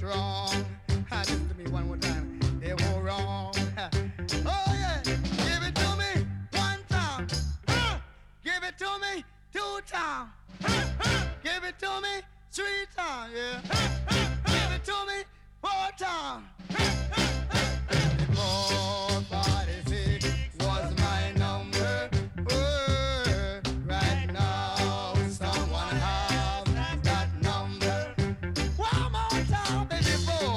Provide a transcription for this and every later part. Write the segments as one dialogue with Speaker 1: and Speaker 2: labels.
Speaker 1: wrong. Listen to me one more time. They were wrong. Oh yeah, give it to me one time. Give it to me two times. Give it to me three times. Yeah. Give it to me four times. 446 was my number. Right now, someone have that number. One more time, baby.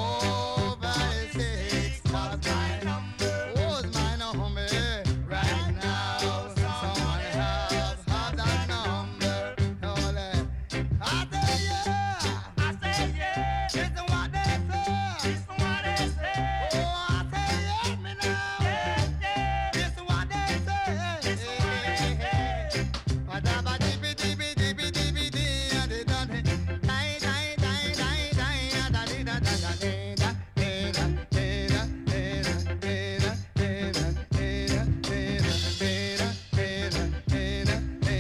Speaker 1: 456 was my number. Was my number. Right now, someone have that number. I say yeah. I say yeah. Listen what they say. Listen what they say. Oh, I say yeah, me now. Yeah, yeah. Listen what they say. Listen what they say. Madaba dibi dibi dibi dibi di adi da di dai dai dai dai dai da di da da da di da di da di da di da di da di da di da di da di da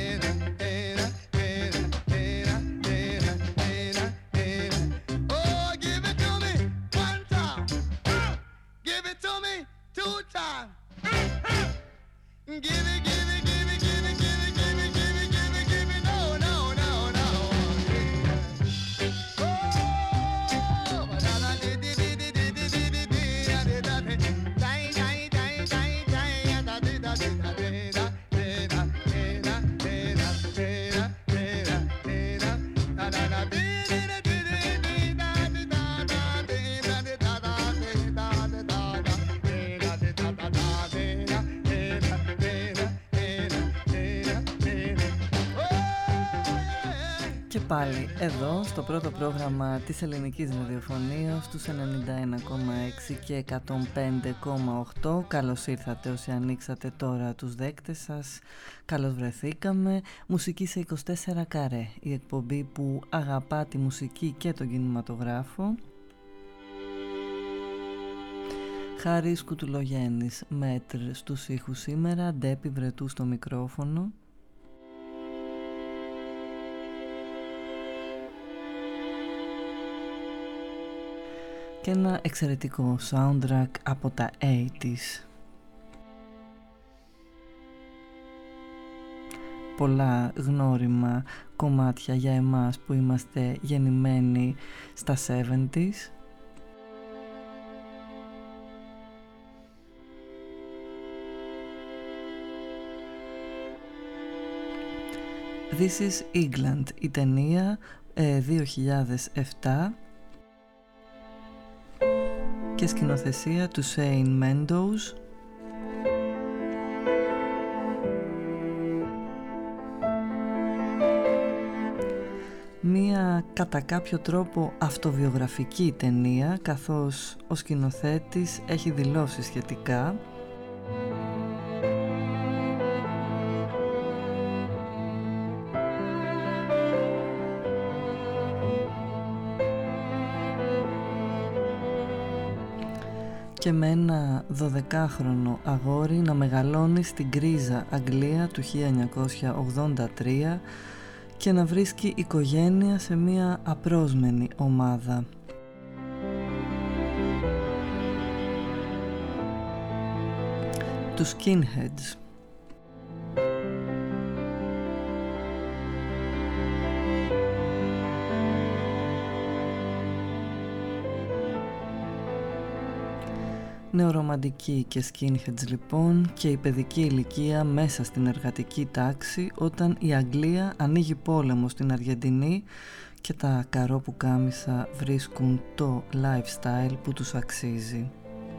Speaker 1: Oh, give it to me one time. Give it to me two times. Give it, give it, give it, give it, give it, give it, give it, give it, give it. No, no, no, no. Oh, da da di di di di di di di di di da di dai dai dai dai dai da di da di da di da di da di da di da di da di da da da da di di di di di da di da da di da di da da di da di da da di da di da da da di da.
Speaker 2: Και πάλι εδώ στο πρώτο πρόγραμμα της ελληνικής ραδιοφωνίας στους 91,6 και 105,8. Καλώς ήρθατε όσοι ανοίξατε τώρα τους δέκτες σας. Καλώς βρεθήκαμε. Μουσική σε 24 καρέ, η εκπομπή που αγαπά τη μουσική και τον κινηματογράφο. Χάρης Κουτουλογέννης Μέτρ στους ήχους σήμερα, Ντέπη Βρετού στο μικρόφωνο. Και ένα εξαιρετικό soundtrack από τα 80's. Πολλά γνώριμα κομμάτια για εμάς που είμαστε γεννημένοι στα 70's. This is England, η ταινία 2007 και σκηνοθεσία του Shane Mendes. Μία κατά κάποιο τρόπο αυτοβιογραφική ταινία, καθώς ο σκηνοθέτης έχει δηλώσει σχετικά. Και με ένα 12χρονο αγόρι να μεγαλώνει στην γκρίζα Αγγλία του 1983 και να βρίσκει οικογένεια σε μια απρόσμενη ομάδα. Τους Skinheads. Νεορομαντική και skinheads λοιπόν, και η παιδική ηλικία μέσα στην εργατική τάξη όταν η Αγγλία ανοίγει πόλεμο στην Αργεντινή και τα καρόπουκάμισα βρίσκουν το lifestyle που τους αξίζει.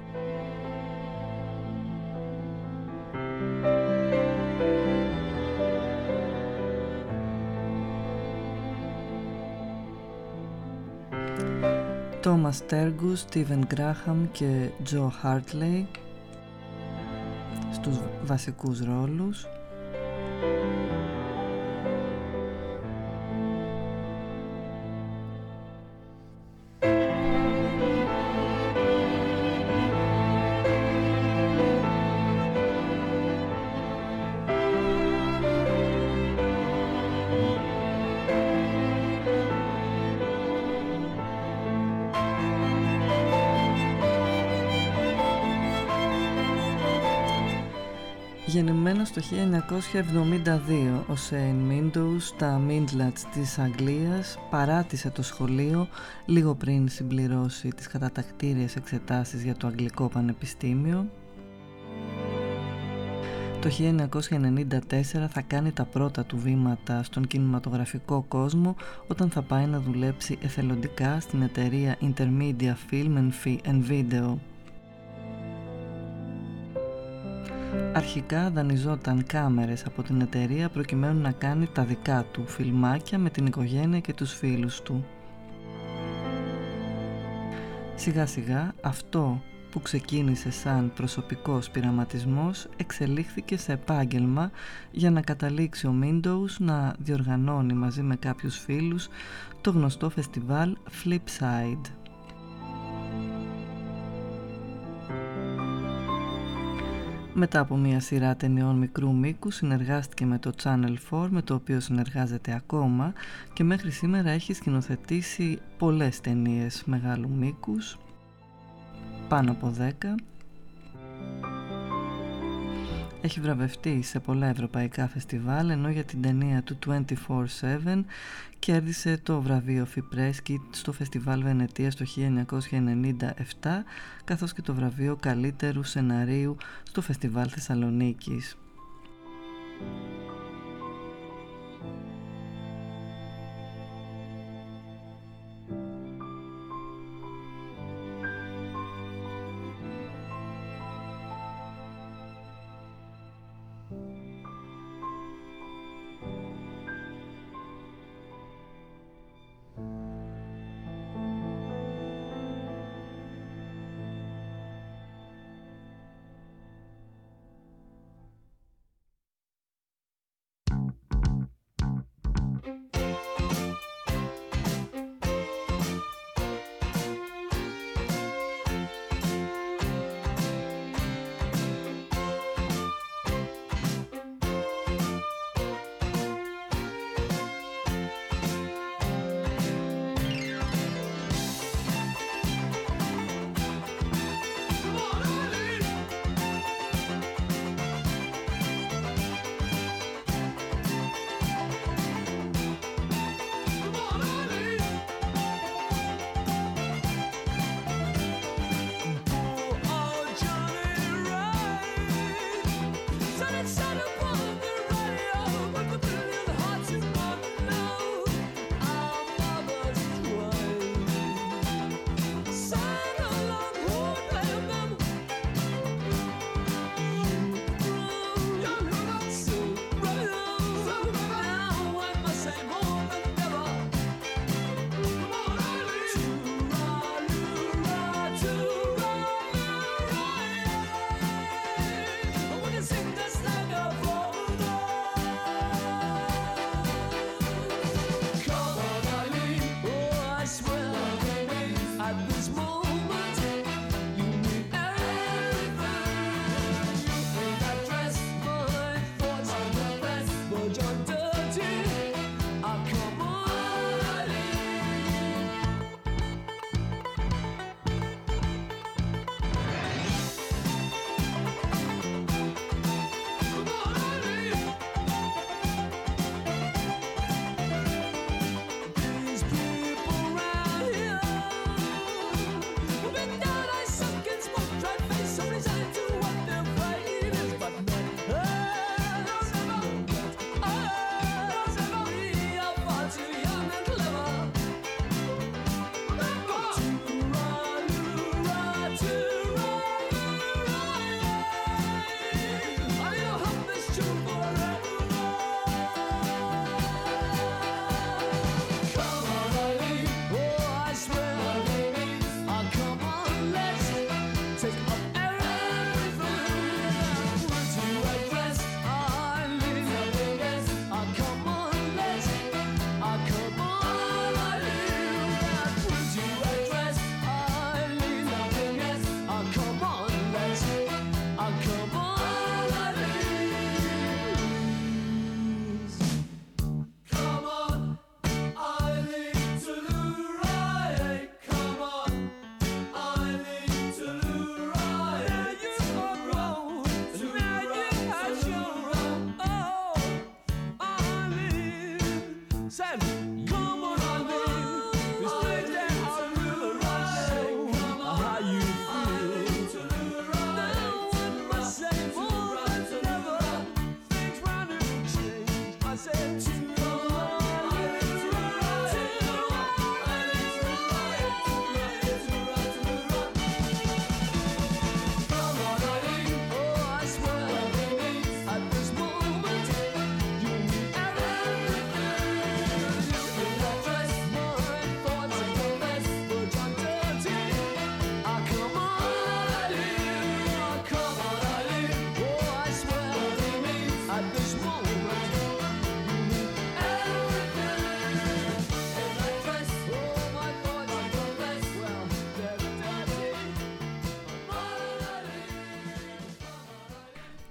Speaker 2: Τόμας Τέργους, Στίβεν Γκράχαμ και Τζο Χάρτλεϊ στους βασικούς ρόλους. Γεννημένος το 1972, ο Σέιν Μίντοους στα Μίντλατς της Αγγλίας παράτησε το σχολείο λίγο πριν συμπληρώσει τις κατατακτήριες εξετάσεις για το Αγγλικό Πανεπιστήμιο. Το 1994 θα κάνει τα πρώτα του βήματα στον κινηματογραφικό κόσμο όταν θα πάει να δουλέψει εθελοντικά στην εταιρεία Intermedia Film and Video. Αρχικά δανειζόταν κάμερες από την εταιρεία προκειμένου να κάνει τα δικά του φιλμάκια με την οικογένεια και τους φίλους του. Σιγά σιγά αυτό που ξεκίνησε σαν προσωπικός πειραματισμός εξελίχθηκε σε επάγγελμα για να καταλήξει ο Μίντοους να διοργανώνει μαζί με κάποιους φίλους το γνωστό φεστιβάλ Flipside. Μετά από μια σειρά ταινιών μικρού μήκου συνεργάστηκε με το Channel 4, με το οποίο συνεργάζεται ακόμα, και μέχρι σήμερα έχει σκηνοθετήσει πολλές ταινίες μεγάλου μήκους, πάνω από 10. Έχει βραβευτεί σε πολλά ευρωπαϊκά φεστιβάλ, ενώ για την ταινία του 24/7 κέρδισε το βραβείο Φιπρέσκι στο φεστιβάλ Βενετίας το 1997, καθώς και το βραβείο καλύτερου σεναρίου στο φεστιβάλ Θεσσαλονίκης.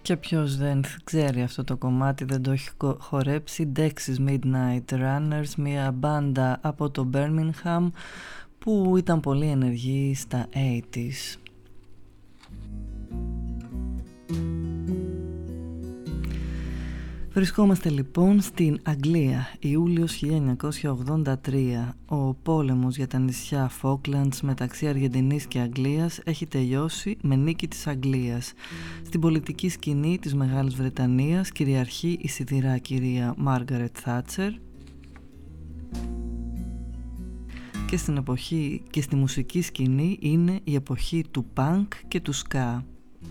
Speaker 2: Και ποιος δεν ξέρει αυτό το κομμάτι, δεν το έχει χορέψει. Dexys Midnight Runners, μια μπάντα από το Birmingham που ήταν πολύ ενεργή στα 80s. Βρισκόμαστε λοιπόν στην Αγγλία, Ιούλιος 1983. Ο πόλεμος για τα νησιά Falklands μεταξύ Αργεντινής και Αγγλίας έχει τελειώσει με νίκη της Αγγλίας. Στην πολιτική σκηνή της Μεγάλης Βρετανίας κυριαρχεί η σιδηρά κυρία Μάργαρετ Θάτσερ και στη μουσική σκηνή είναι η εποχή του punk και του ska.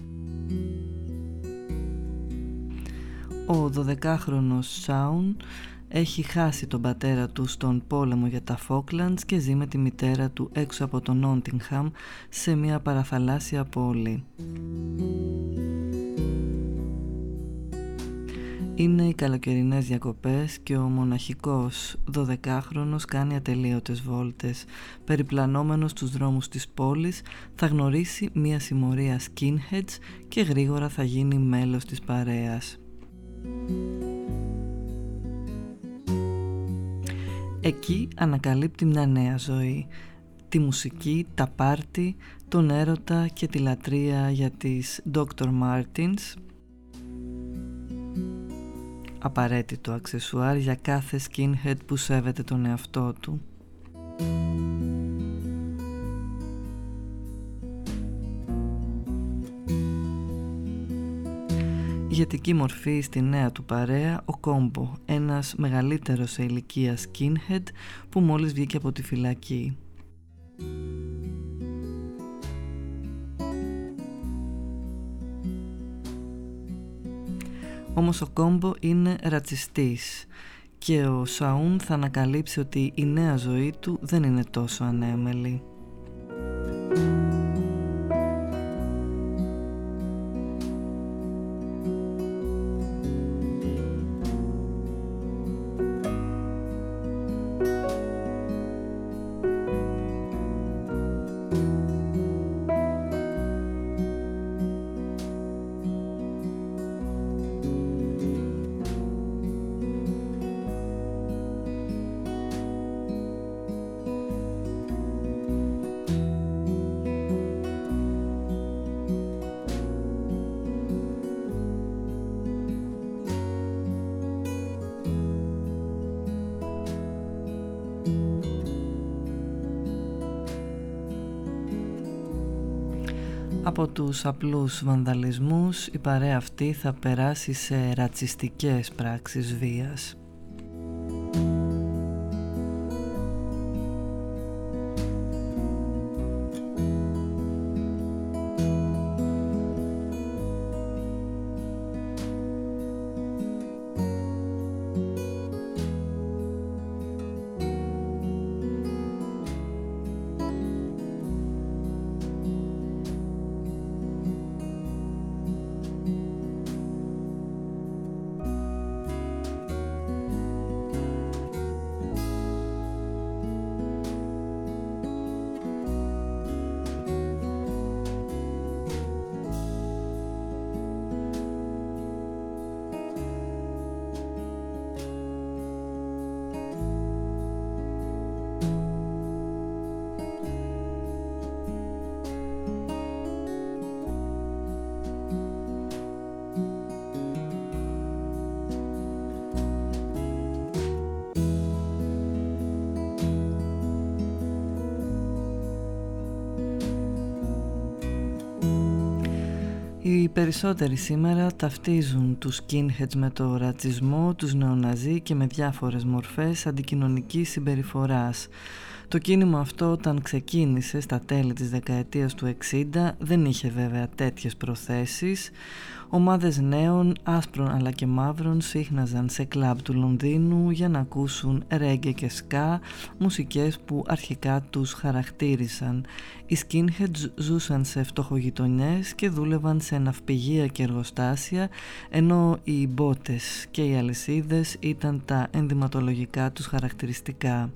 Speaker 2: Ο 12χρονος Σάουν έχει χάσει τον πατέρα του στον πόλεμο για τα Falklands και ζει με τη μητέρα του έξω από το Νότιγχαμ σε μια παραθαλάσσια πόλη. Είναι οι καλοκαιρινές διακοπές και ο μοναχικός 12χρονος κάνει ατελείωτες βόλτες. Περιπλανόμενος στους δρόμους της πόλης θα γνωρίσει μια συμμορία skinheads και γρήγορα θα γίνει μέλος της παρέας. Εκεί ανακαλύπτει μια νέα ζωή, τη μουσική, τα πάρτι, τον έρωτα και τη λατρεία για τις Dr. Martens, απαραίτητο αξεσουάρ για κάθε skinhead που σέβεται τον εαυτό του. Ηγετική μορφή στη νέα του παρέα ο Κόμπο, ένας μεγαλύτερος σε ηλικία skinhead που μόλις βγήκε από τη φυλακή. Όμως ο Κόμπο είναι ρατσιστής και ο Σαούν θα ανακαλύψει ότι η νέα ζωή του δεν είναι τόσο ανέμελη. Από τους απλούς βανδαλισμούς η παρέα αυτή θα περάσει σε ρατσιστικές πράξεις βίας. Οι περισσότεροι σήμερα ταυτίζουν τους skinheads με το ρατσισμό, τους νεοναζί και με διάφορες μορφές αντικοινωνικής συμπεριφοράς. Το κίνημα αυτό όταν ξεκίνησε στα τέλη της δεκαετίας του 60 δεν είχε βέβαια τέτοιες προθέσεις. Ομάδες νέων, άσπρων αλλά και μαύρων σύχναζαν σε κλαμπ του Λονδίνου για να ακούσουν ρέγγε και σκά, μουσικές που αρχικά τους χαρακτήρισαν. Οι skinheads ζούσαν σε φτωχογειτονιές και δούλευαν σε ναυπηγεία και εργοστάσια, ενώ οι μπότες και οι αλυσίδες ήταν τα ενδυματολογικά τους χαρακτηριστικά.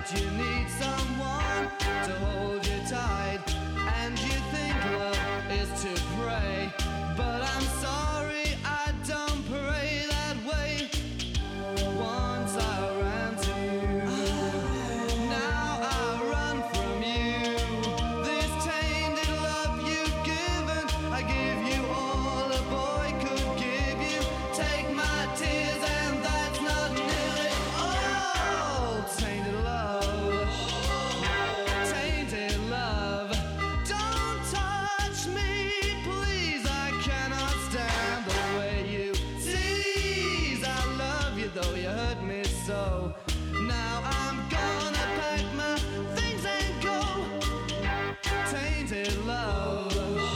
Speaker 3: you need someone to hold you tight, and you think love is to pray, but I'm sorry, I don't pray that way. Once I ran to you, now I run from you. This tainted love you've given, I give you all a boy could give you. Take my tears and that's not nearly all. Tainted love, tainted love. Don't touch me, please, I cannot stand the way you tease. I love you though you hurt me so. Now I'm gonna pack my things and go. Tainted love,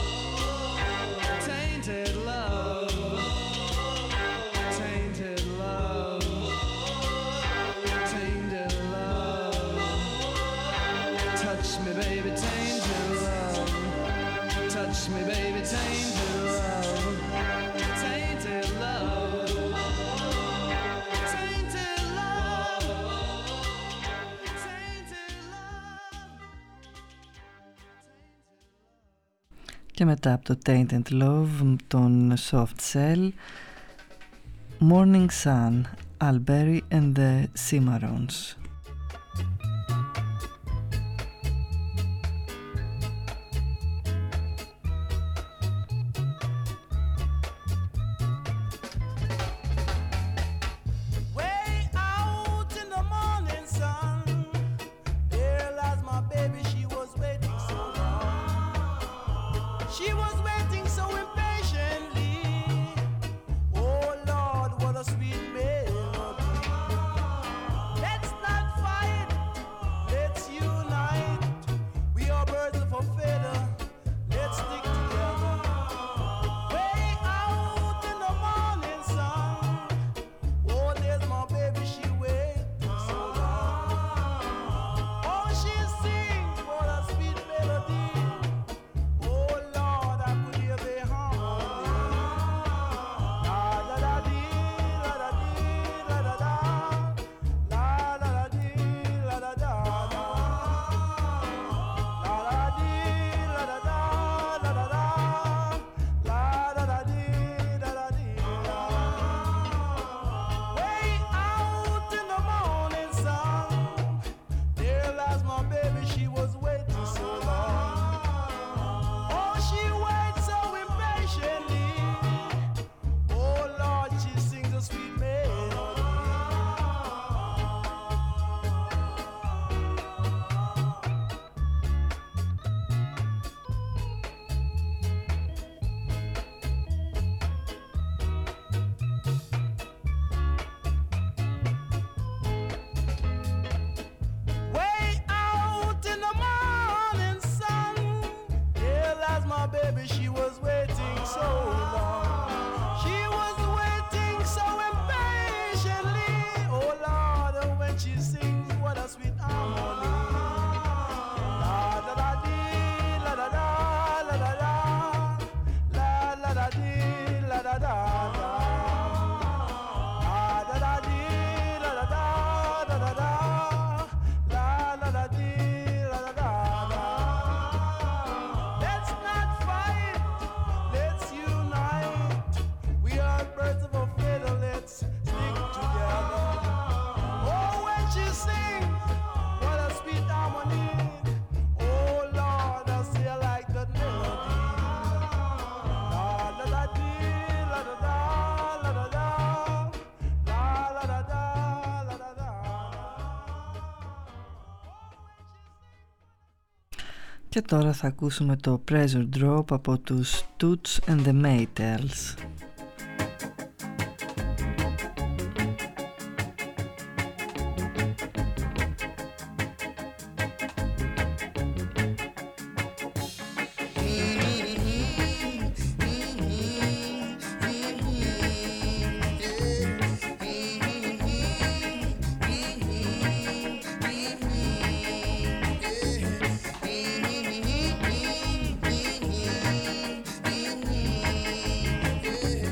Speaker 3: tainted love, tainted love, tainted love. Touch me, baby, tainted love. Touch me, baby, tainted love. Tainted love, tainted love, tainted love.
Speaker 2: Και μετά από το Tainted Love, τον Soft Cell, Morning Sun, Alberry and the Cimarrons.
Speaker 3: Way out in the morning sun, there lies my baby, she was waiting so long. She was waiting so impatiently. Oh Lord, what a sweet melody. Let's not fight, let's unite. We are birds of a feather, let's stick together. Way out in the morning sun, oh, there's my baby, she waiting so long. Oh, she sings what a sweet melody. Oh, Lord, I could hear the harmony. La da da dee, la da dee, la da da. La da da dee, la da da da. La da dee, la da da, la da da. La da da dee, la da dee, la. Way out in the morning sun, there lies my baby, she was waiting so long. Oh, she waits so impatiently. Oh, Lord, she sings a sweet melody. Way out in the morning sun, there lies my baby, she was waiting so long. She was waiting so impatiently. Oh Lord, when she sings, what a sweet harmony. La da da dee, la da da, la da da. La la da dee, la da da da. La da da dee, la da da, da da da. La la da dee, la da da da. Let's not fight, let's unite. We are birds of a feather, let's stick together. Oh, when she sings, what a sweet harmony. Oh Lord, I say I like that melody. La la da dee, la da da, la da da. La la da da, la da da.
Speaker 2: Και τώρα θα ακούσουμε το Pressure Drop από τους Toots and the Maytals.
Speaker 3: Yeah.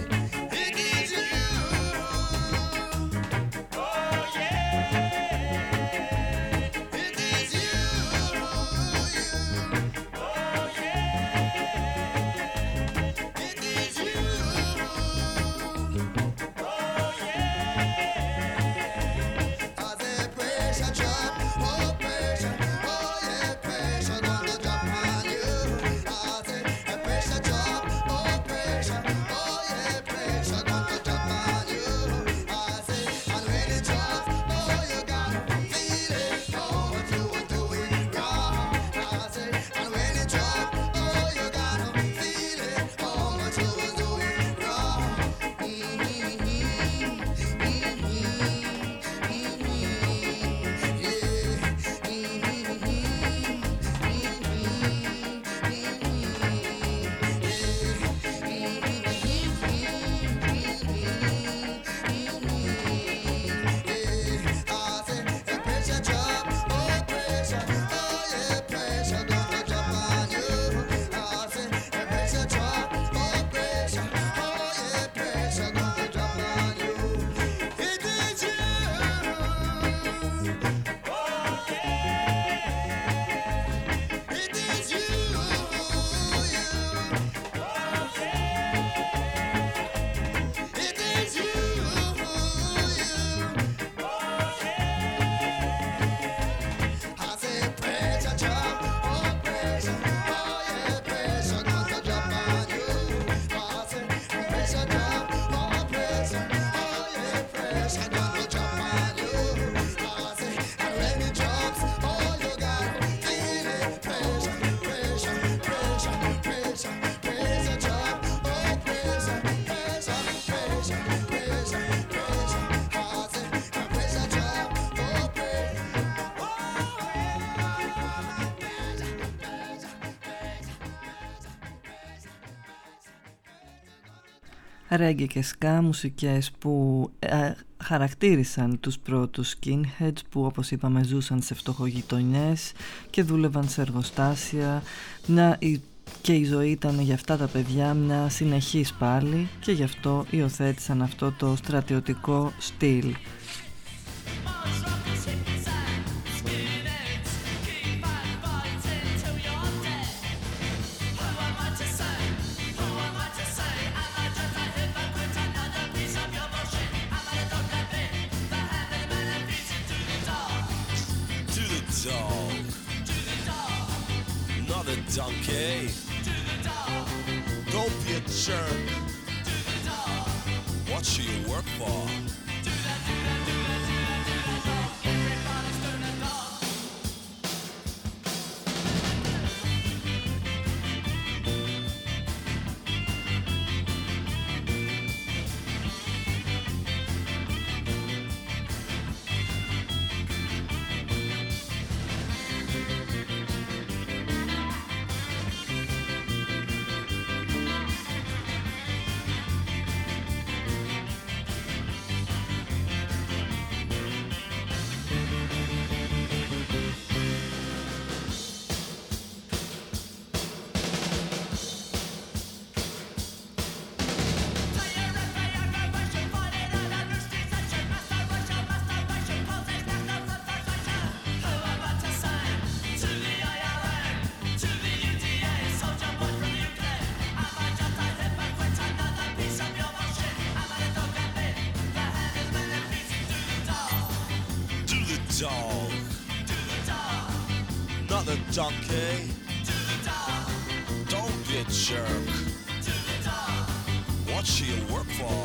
Speaker 2: Ρέγγε και ska, μουσικές που χαρακτήρισαν τους πρώτους skinheads που, όπως είπαμε, ζούσαν σε φτωχογειτονιές και δούλευαν σε εργοστάσια. Και η ζωή ήταν για αυτά τα παιδιά μια συνεχής πάλι και γι' αυτό υιοθέτησαν αυτό το στρατιωτικό στυλ.
Speaker 3: Donkey, don't be a jerk. What should you work for? Donkey, don't be a jerk. What should you work for?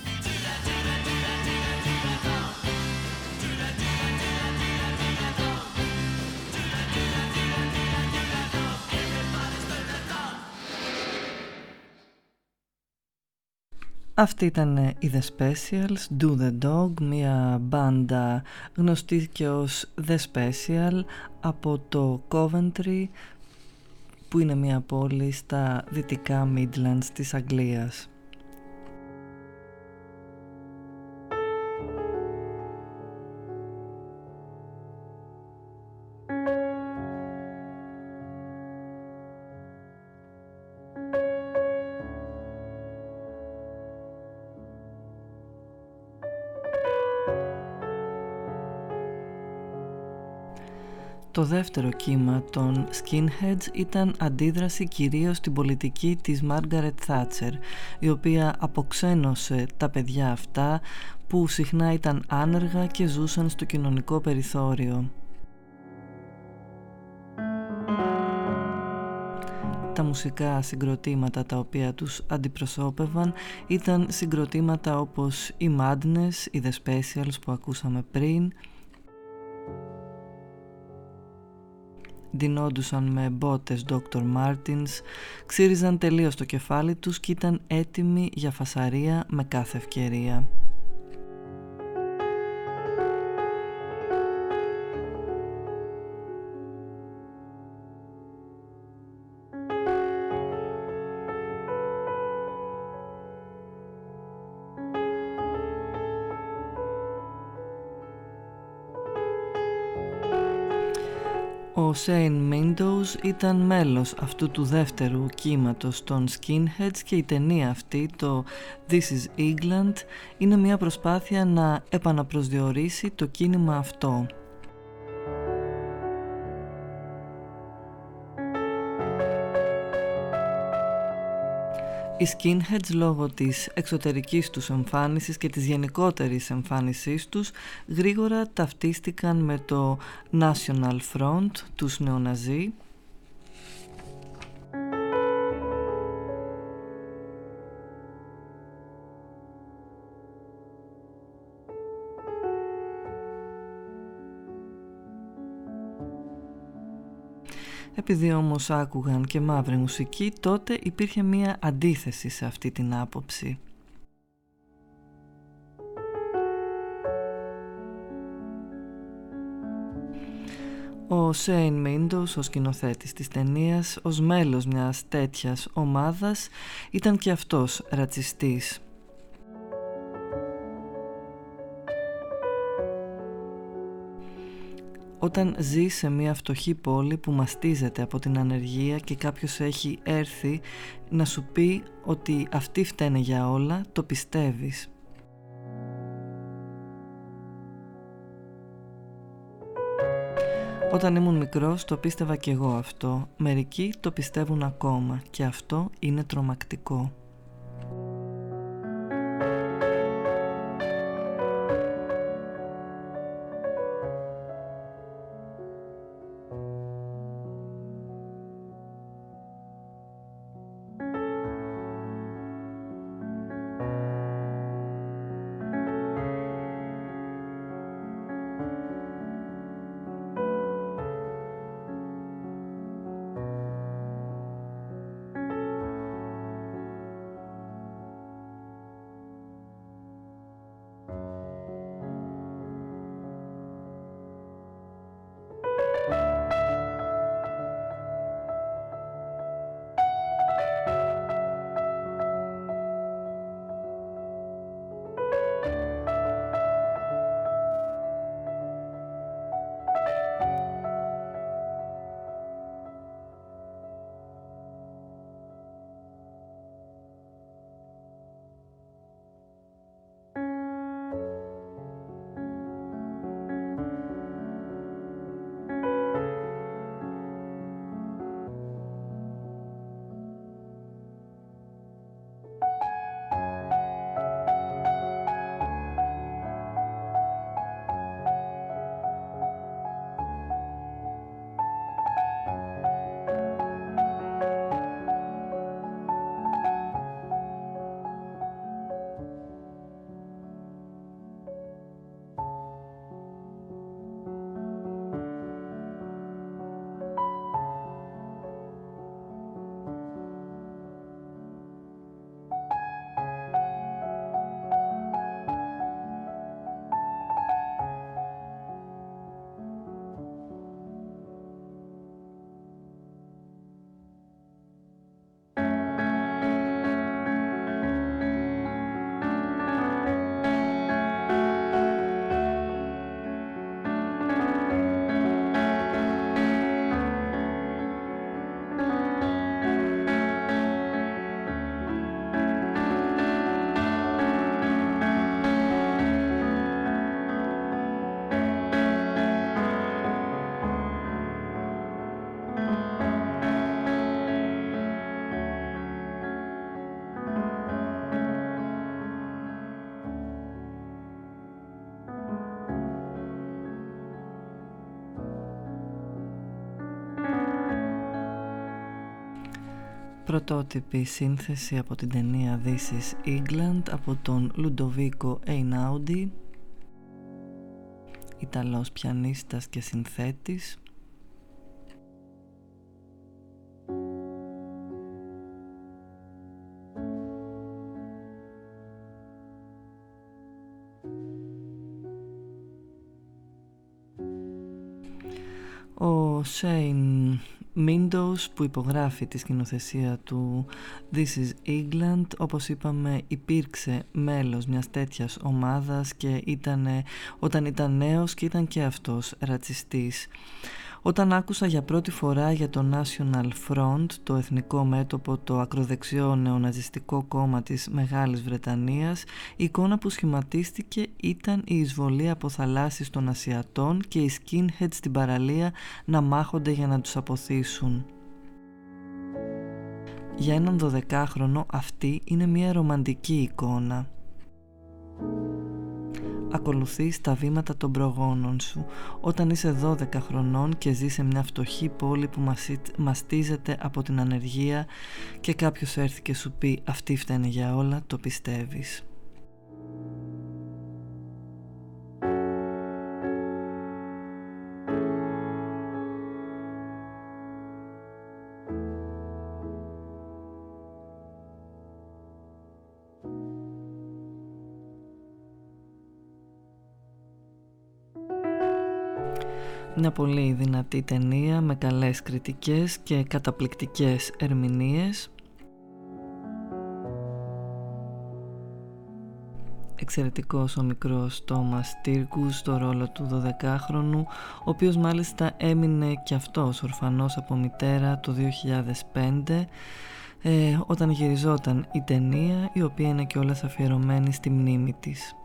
Speaker 2: Αυτοί ήταν οι The Specials, Do The Dog, μια μπάντα γνωστή και ως The Special από το Coventry, που είναι μια πόλη στα δυτικά Midlands της Αγγλίας. Το δεύτερο κύμα των skinheads ήταν αντίδραση κυρίως στην πολιτική της Μάργαρετ Θάτσερ, η οποία αποξένωσε τα παιδιά αυτά που συχνά ήταν άνεργα και ζούσαν στο κοινωνικό περιθώριο. Τα μουσικά συγκροτήματα τα οποία τους αντιπροσώπευαν ήταν συγκροτήματα όπως οι Madness, οι The Specials που ακούσαμε πριν. Ντυνόντουσαν με μπότες Dr. Martens, ξύριζαν τελείως το κεφάλι τους και ήταν έτοιμοι για φασαρία με κάθε ευκαιρία. Ο Shane Meadows ήταν μέλος αυτού του δεύτερου κύματος των skinheads και η ταινία αυτή, το This is England, είναι μια προσπάθεια να επαναπροσδιορίσει το κίνημα αυτό. Οι skinheads, λόγω της εξωτερικής τους εμφάνισης και της γενικότερης εμφάνισής τους, γρήγορα ταυτίστηκαν με το National Front, τους νεοναζί. Επειδή όμως άκουγαν και μαύρη μουσική, τότε υπήρχε μία αντίθεση σε αυτή την άποψη. Ο Shane Meadows, ο σκηνοθέτης της ταινίας, ως μέλος μιας τέτοιας ομάδας, ήταν και αυτός ρατσιστής. Όταν ζεις σε μια φτωχή πόλη που μαστίζεται από την ανεργία και κάποιος έχει έρθει να σου πει ότι αυτοί φταίνε για όλα, το πιστεύεις. Όταν ήμουν μικρός το πίστευα κι εγώ αυτό. Μερικοί το πιστεύουν ακόμα και αυτό είναι τρομακτικό. Πρωτότυπη σύνθεση από την ταινία This is England από τον Ludovico Einaudi, Ιταλός πιανίστας και συνθέτης. Ο Shane Mindos που υπογράφει τη σκηνοθεσία του This is England, όπως είπαμε, υπήρξε μέλος μιας τέτοιας ομάδας και όταν ήταν νέος και ήταν και αυτός ρατσιστής. Όταν άκουσα για πρώτη φορά για το National Front, το εθνικό μέτωπο, το ακροδεξιό νεοναζιστικό κόμμα της Μεγάλης Βρετανίας, η εικόνα που σχηματίστηκε ήταν η εισβολή από θαλάσσης των Ασιατών και οι skinheads στην παραλία να μάχονται για να τους αποθήσουν. Για έναν 12χρονο αυτή είναι μια ρομαντική εικόνα. Ακολουθείς τα βήματα των προγόνων σου. Όταν είσαι 12 χρονών και ζεις σε μια φτωχή πόλη που μαστίζεται από την ανεργία και κάποιος έρθει και σου πει αυτοί φταίνε για όλα, το πιστεύεις. Μια πολύ δυνατή ταινία με καλές κριτικές και καταπληκτικές ερμηνείες. εξαιρετικός ο μικρός Τόμας Τύρκους στο ρόλο του 12χρονου, ο οποίος μάλιστα έμεινε και αυτός ορφανός από μητέρα το 2005 όταν γυριζόταν η ταινία, η οποία είναι κιόλας αφιερωμένη στη μνήμη της.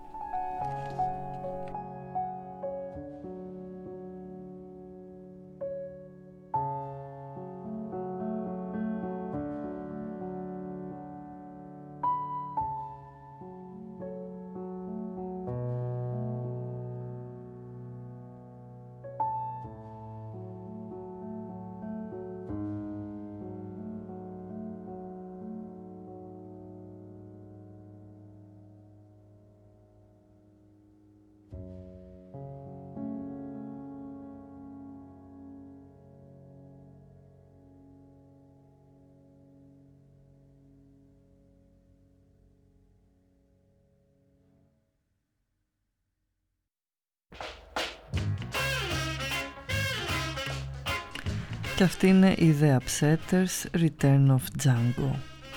Speaker 2: Και αυτή είναι η The Upsetters, Return of Django.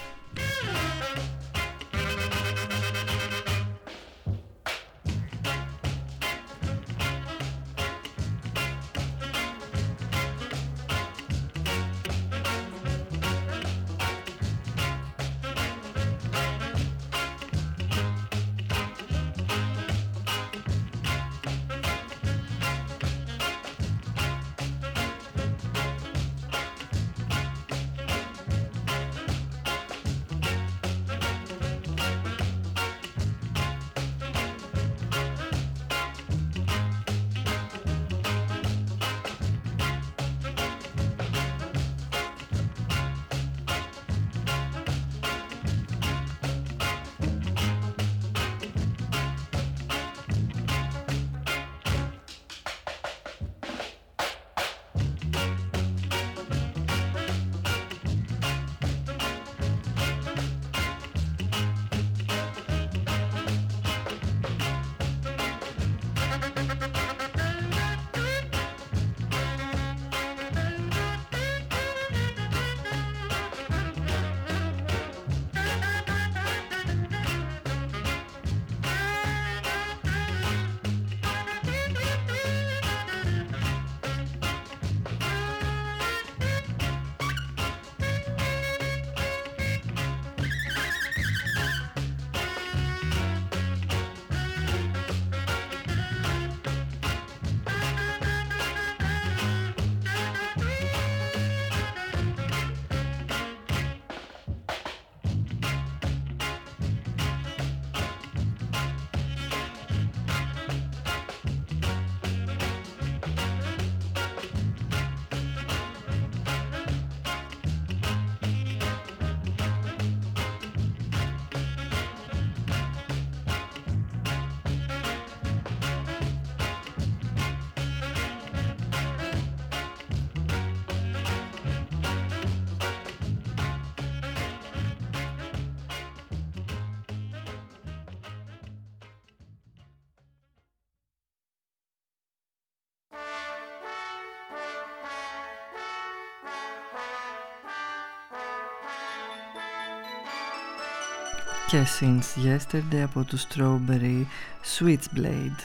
Speaker 2: Και Since Yesterday από του Strawberry Switchblade.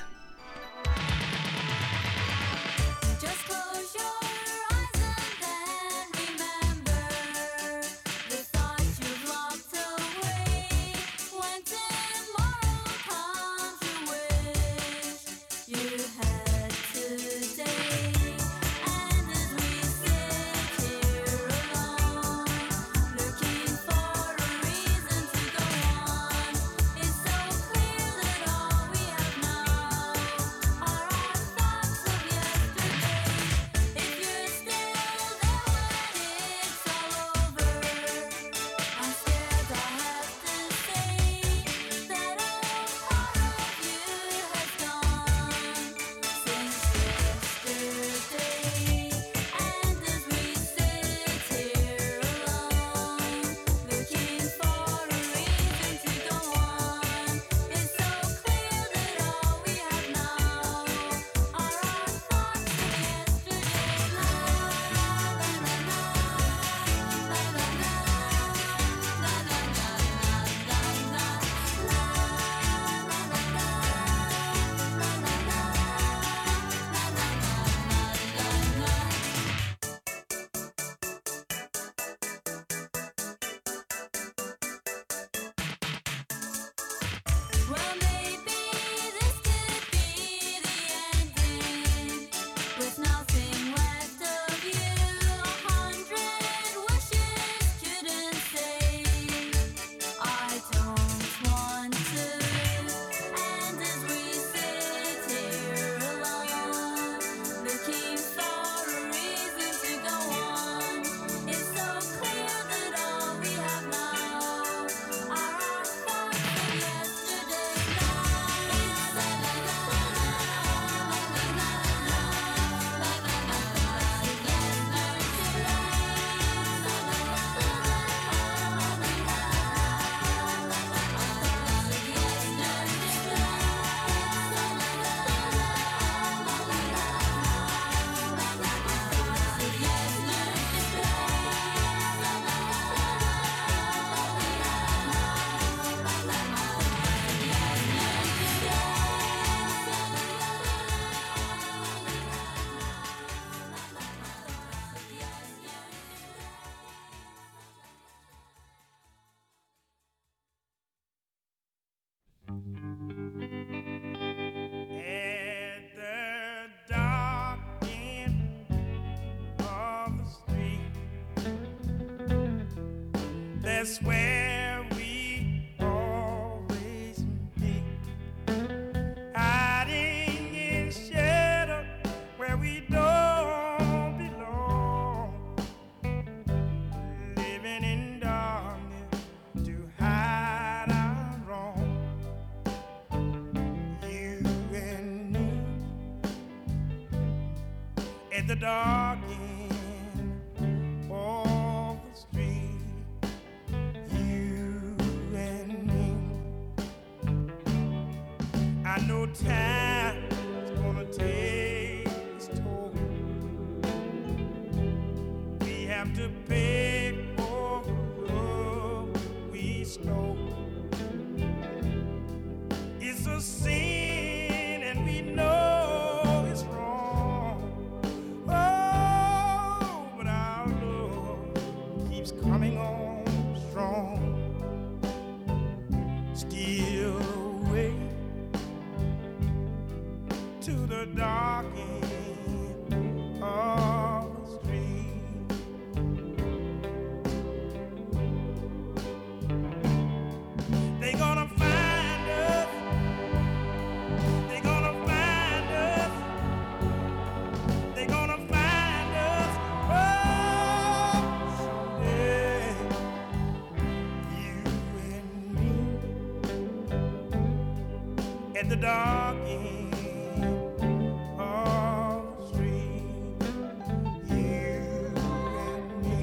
Speaker 4: It's so clear that all we have now
Speaker 3: that's where we always be. Hiding in shadow where we don't belong. Living in darkness to hide our wrong. You and me at the dark end of the street. You and me. I know time's gonna take its toll. We have to pay for the love we stole. It's a sin and we know it's wrong. Oh, but our love keeps coming on strong. Steal away to the dark end of the street. They gonna find us. They gonna find us. They gonna find us. Oh, someday. You and me at the dark end of the street. You and me.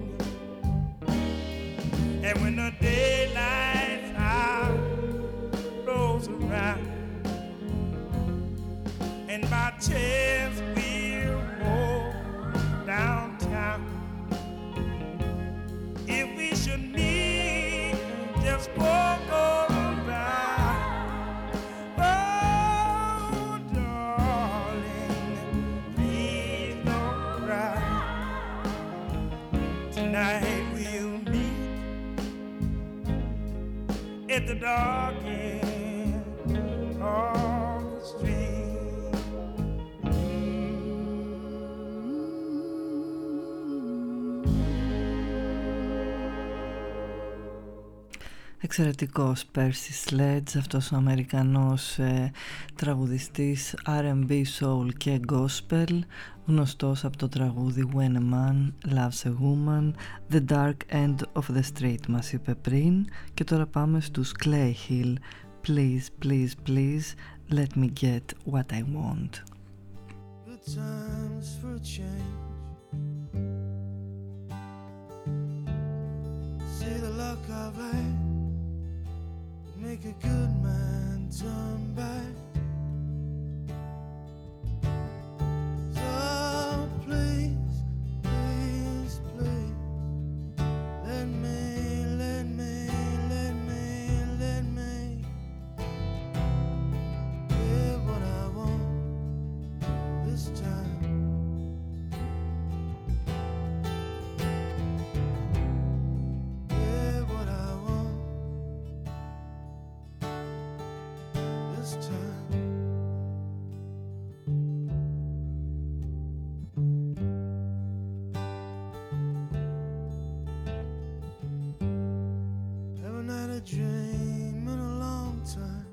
Speaker 3: And when the daylight hour rolls around, and by chance we'll walk downtown. If we should meet, just walk around. Oh, darling, please don't cry. Tonight we'll meet at the dark end of the street.
Speaker 2: Εξαιρετικός Percy Sledge, αυτός ο Αμερικανός τραγουδιστής R&B, soul και gospel, γνωστός από το τραγούδι When a Man Loves a Woman, The Dark End of the Street μας είπε πριν. Και τώρα πάμε στους Clay Hill, Please, please, please, let me get what I want.
Speaker 3: Good times for a change. See the luck I've had, make a good man turn back. So please, please, please, let me, let me, let me, let me get what I want this time. Get what I want this time. Haven't had a dream in a long time.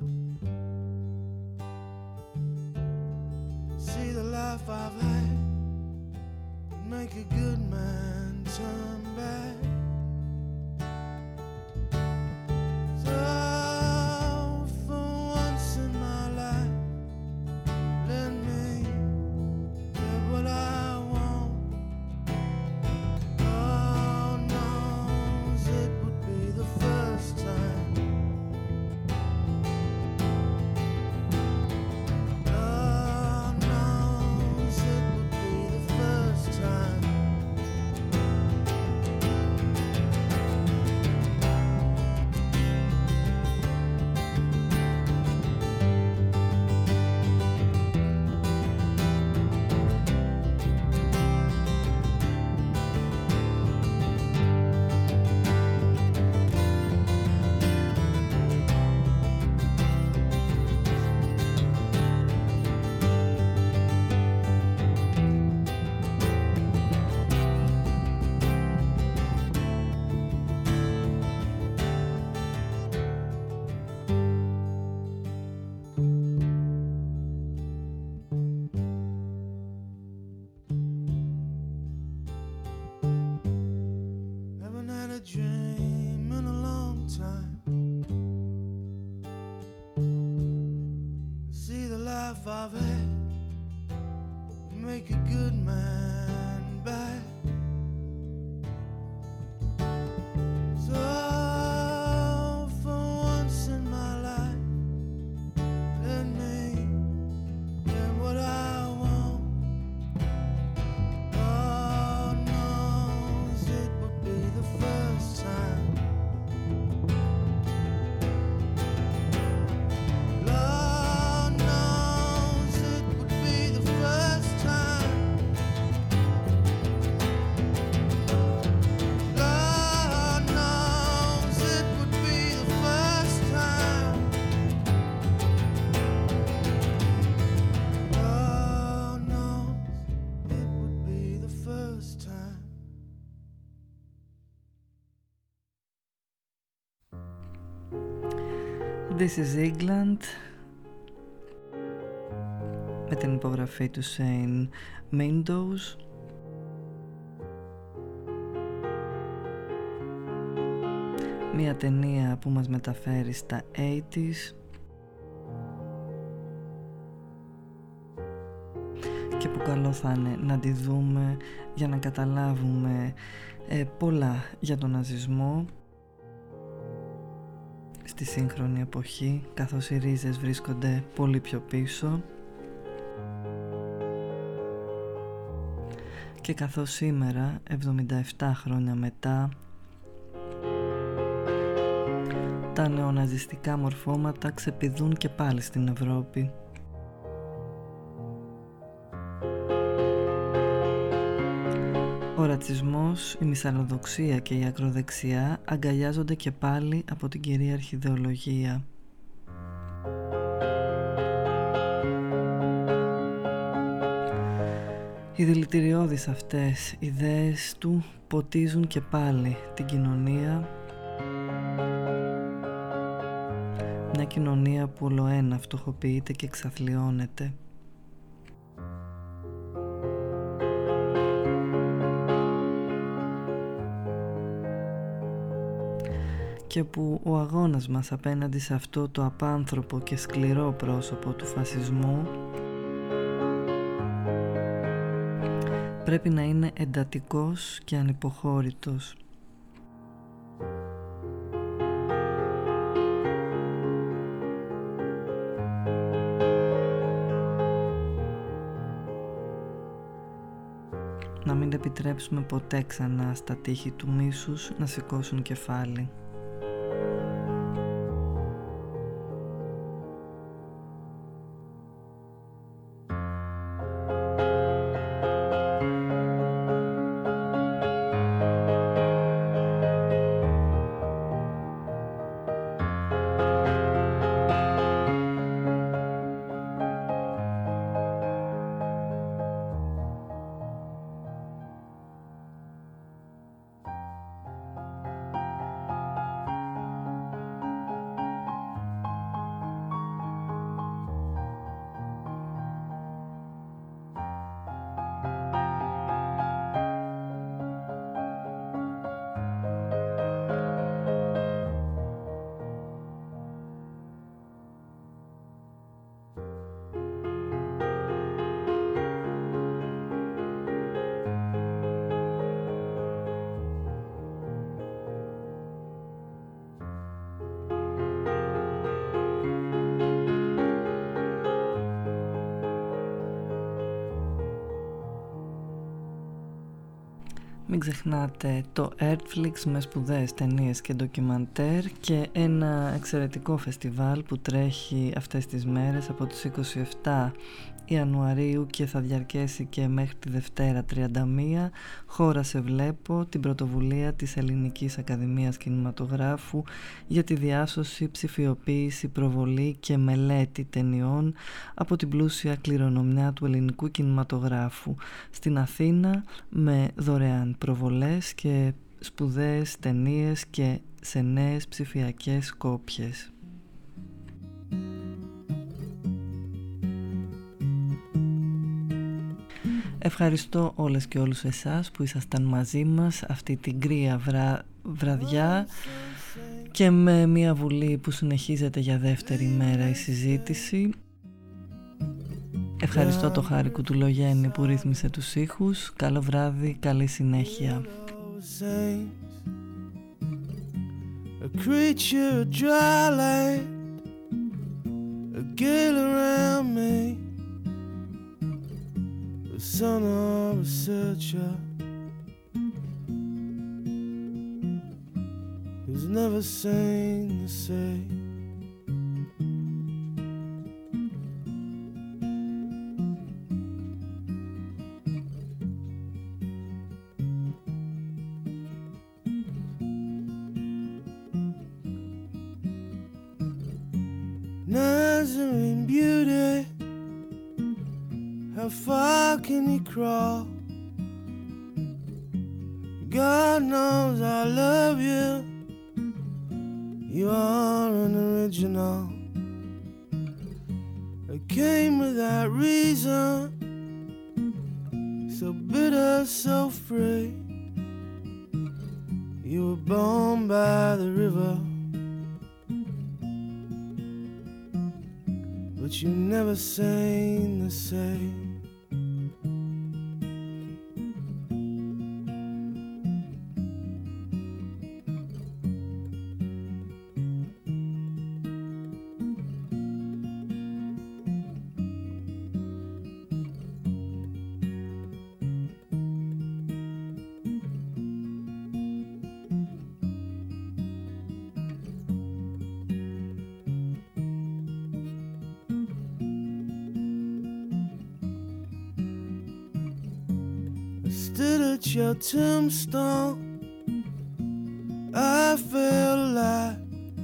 Speaker 3: See the life I've had, make a good man turn back. So for once in my life, let me get what I want. God knows it would be the first time. God knows it would be the first time. make a good man bad. So for once in my life, let me get what I want. God knows it would be the first time. Lord knows it would be the first time. Lord knows it would be the first time. Lord knows it would be the first time.
Speaker 2: This is England με την υπογραφή του Shane Mendes. Μια ταινία που μας μεταφέρει στα 80s και που καλό θα είναι να τη δούμε για να καταλάβουμε πολλά για τον ναζισμό στη σύγχρονη εποχή, καθώς οι ρίζες βρίσκονται πολύ πιο πίσω και καθώς σήμερα, 77 χρόνια μετά, τα νεοναζιστικά μορφώματα ξεπηδούν και πάλι στην Ευρώπη. Ο ρατσισμός, η μυσαλλοδοξία και η ακροδεξιά αγκαλιάζονται και πάλι από την κυρίαρχη ιδεολογία. Οι δηλητηριώδεις αυτές ιδέες του ποτίζουν και πάλι την κοινωνία, μια κοινωνία που ολοένα φτωχοποιείται και εξαθλιώνεται. Και που ο αγώνας μας απέναντι σε αυτό το απάνθρωπο και σκληρό πρόσωπο του φασισμού πρέπει να είναι εντατικός και ανυποχώρητος. Να μην επιτρέψουμε ποτέ ξανά στα τείχη του μίσους να σηκώσουν κεφάλι. Μην ξεχνάτε το Earthflix με σπουδαίες ταινίες και ντοκιμαντέρ και ένα εξαιρετικό φεστιβάλ που τρέχει αυτές τις μέρες από τις 27 Ιανουαρίου και θα διαρκέσει και μέχρι τη Δευτέρα 31. Χώρα σε βλέπω, την πρωτοβουλία της Ελληνικής Ακαδημίας Κινηματογράφου για τη διάσωση, ψηφιοποίηση, προβολή και μελέτη ταινιών από την πλούσια κληρονομιά του ελληνικού κινηματογράφου στην Αθήνα, με δωρεάν προβολές και σπουδαίες ταινίες και σε νέες ψηφιακές κόπιες. Ευχαριστώ όλες και όλους εσάς που ήσασταν μαζί μας αυτή την κρύα βραδιά και με μια βουλή που συνεχίζεται για δεύτερη μέρα η συζήτηση. Ευχαριστώ το Χάρη Κουτουλογέννη που ρύθμισε τους ήχους. Καλό βράδυ, καλή συνέχεια.
Speaker 3: A creature of dry land, a gale around me, the son of a searcher who's never seen the sea. Nazarene beauty, how far can he crawl? God knows I love you. You are an original. I came without reason, so bitter, so free. You were born by the river, but you never seen the sea. Stood at your tombstone, I felt alive,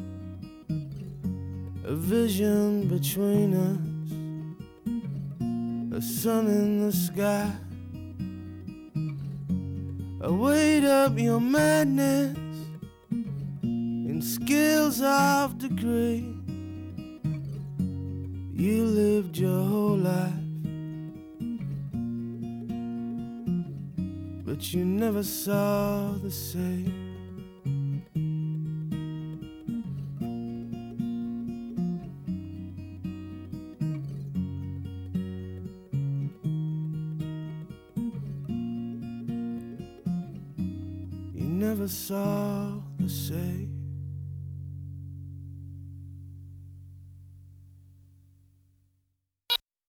Speaker 3: a vision between us, a sun in the sky. I weighed up your madness in scales of degree. You lived your whole life, but you never saw the sea. You never saw the sea.